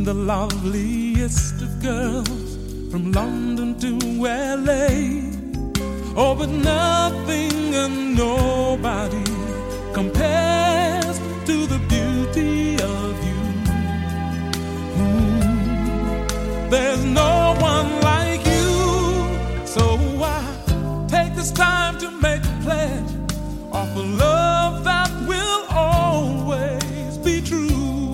the loveliest of girls from London to LA. Oh, but nothing and nobody compares to the beauty of you. There's no one like you. So I take this time to make a pledge of a love that will always be true.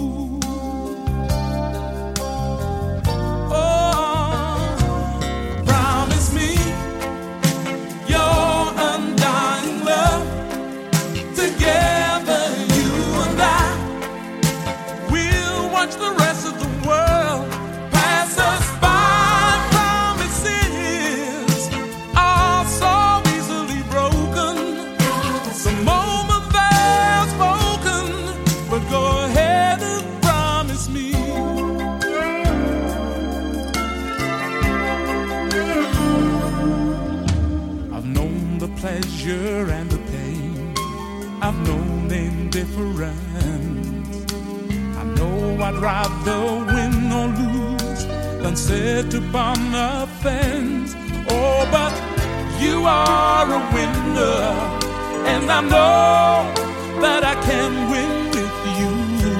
The rest of the world pass us by. Promises are so easily broken. The moment they're spoken, but go ahead and promise me. I've known the pleasure and the pain. I've known indifference. I'd rather win or lose than sit upon a fence. Oh, but you are a winner, and I know that I can win with you.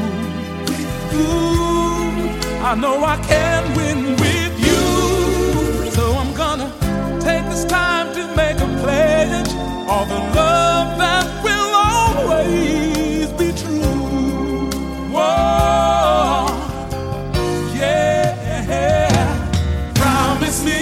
I know I can win with you. So I'm gonna take this time to make a pledge of the love that will always be true. Whoa. Promise me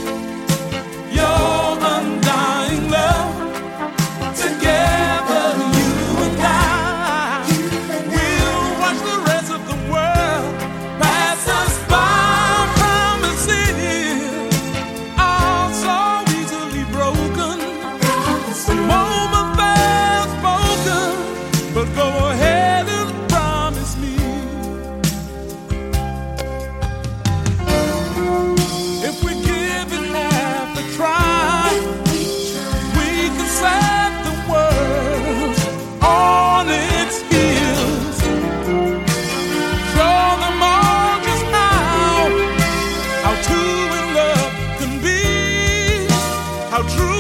your undying love. Together, you and I will watch the rest of the world pass us by. Promises are so easily broken. The moment they're spoken, but go ahead and promise me. If we give it half a try, we can set the world on its heels. Show them all just how true in love can be, how true.